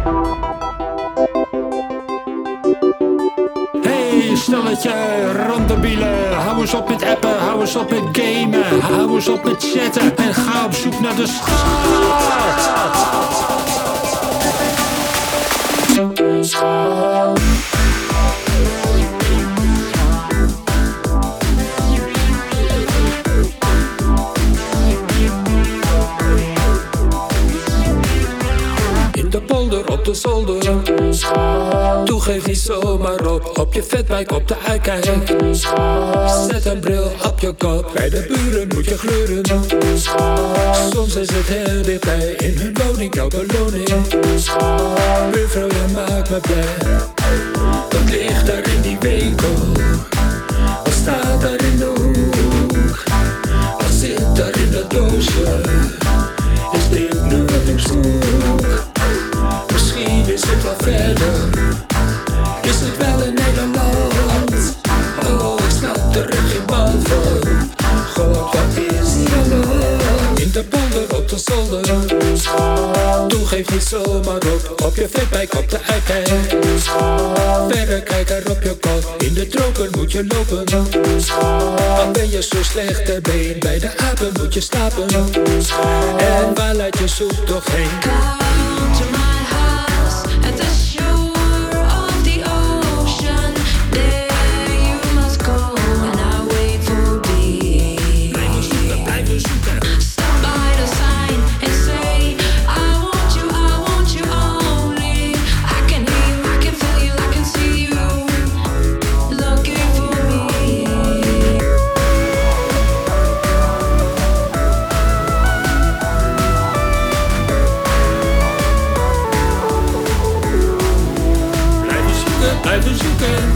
Hey, stelletje randebielen, hou eens op met appen, hou eens op met gamen, hou eens op met chatten en ga op zoek naar de schat. In de polder, op de zolder, toegeef niet zomaar op je vetwijk op de uitkijk. Zet een bril op je kop, bij de buren moet je gleuren. Soms is het heel dichtbij, in hun woning jouw beloning. Buurvrouw, je maakt me blij. Wat ligt daar in die winkel? Wat staat daar in de hoek? Wat zit daar in dat doosje? Is dit nu wat ik zoek? Misschien is het wel verder. Is het wel in Nederland? Oh, ik snap er echt geen bal van. God, wat is hier aan de hand? In de polder, op de zolder, toegeef niet zomaar op je vetwijk op de uitkijk. Verrekijker op je kop, in de tropen moet je lopen. Dan ben je zo slecht ter been, bij de apen moet je slapen. En waar laat je zoek toch heen? Come to my house at the shore of the ocean. There you must go and I'll wait for thee. Blijven zoeken, blijven zoeken. Stop by the sign and say I want you only. I can hear you, I can feel you, I can see you looking for me. Blijven zoeken, blijven zoeken.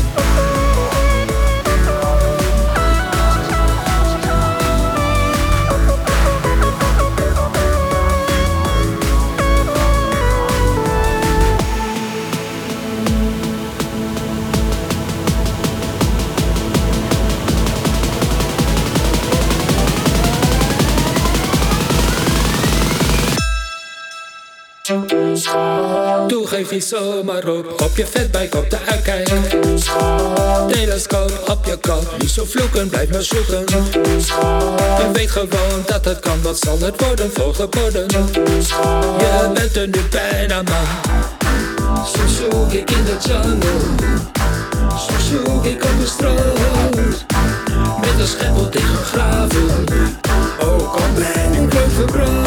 Toegeef niet zomaar op je vetbijk op de uitkijk. Telescoop op je kop, niet zo vloeken, blijf maar zoeken. Je weet gewoon dat het kan, wat zal het worden, volgeboden. Je bent er nu bijna man. Soms zoek ik in de jungle, soms zoek ik op de strand. Met een schepel dichtgegraven, ook al ben ik verbrand.